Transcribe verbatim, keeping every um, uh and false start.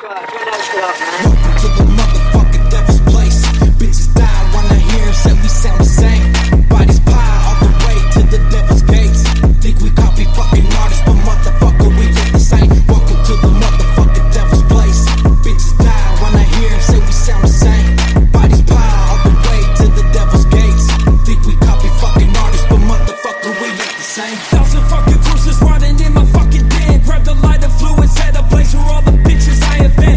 Welcome to the motherfucking devil's place. Bitches die when I hear him say we sound the same. Bodies pile all the way to the devil's gates. Think we copy fucking artists, but motherfucker, we ain't the same. Welcome to the motherfucking devil's place. Bitches die when I hear him say we sound the same. Bodies pile all the way to the devil's gates. Think we copy fucking artists, but motherfucker, we ain't the same. Thousand fucking cruisers riding in my fucking den. Grab the lighter fluid, set a place for all the bitches I offend.